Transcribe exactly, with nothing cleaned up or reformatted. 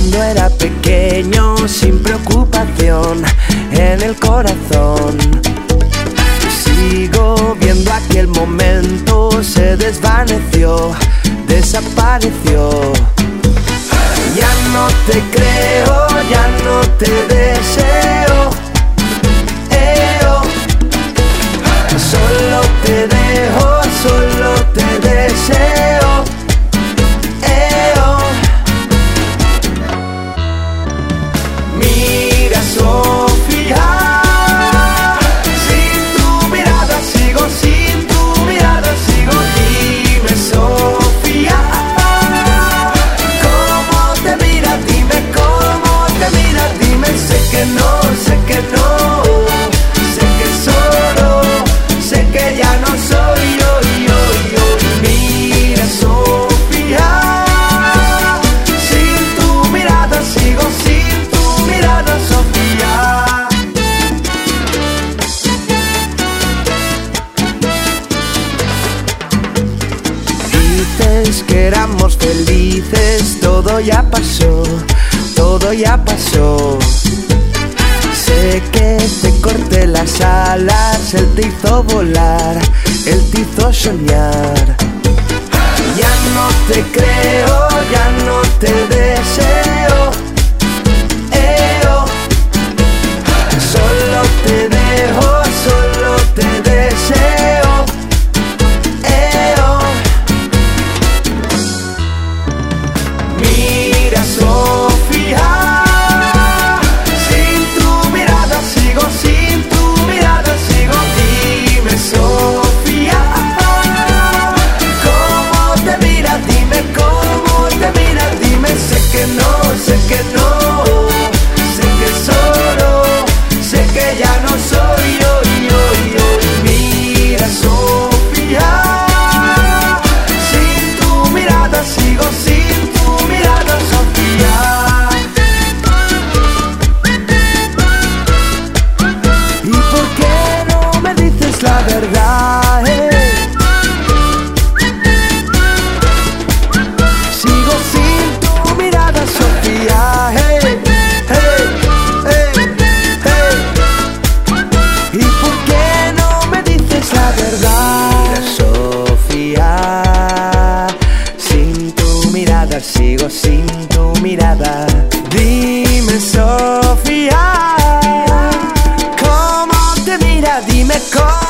Cuando era pequeño, sin preocupación en el corazón, sigo viendo aquel momento, se desvaneció, desapareció. Ya no te creo, ya no te deseo, eh, oh. Solo te dejo, solo te deseo, eh, oh. Mira, Sofía, sin tu mirada sigo, sin tu mirada sigo. Dime, Sofía, ¿cómo te mira? Dime cómo te mira. Dime, sé que no, sé que no, sé que solo, sé que ya no soy yo, yo, yo. Mira, Sofía, sin tu mirada sigo, sin tu mirada, Sofía. Dices que éramos felices, todo ya pasó, todo ya pasó. Sé que te corté las alas, él te hizo volar, él te hizo soñar. Ya no te creo, ya no te deseo, eh, oh. Solo te dejo, solo te deseo, eh, oh. Mira, Sofía, sin tu mirada sigo, sin tu mirada sigo. Dime, Sofía, ¿cómo te mira? Dime cómo te mira. Dime, sé que no, sé que no, sé que solo, sé que ya no soy yo, yo, yo. Mira, Sofía, sin tu mirada sigo, sin tu mirada, Sofía. ¿Y por qué no me dices la verdad, eh? Sigo sin tu mirada, Sofía, hey, hey, hey, hey. ¿Y por qué no me dices la verdad? Sofía, sin tu mirada sigo, sin tu mirada. Dime, Sofía, ¿cómo te mira? Dime cómo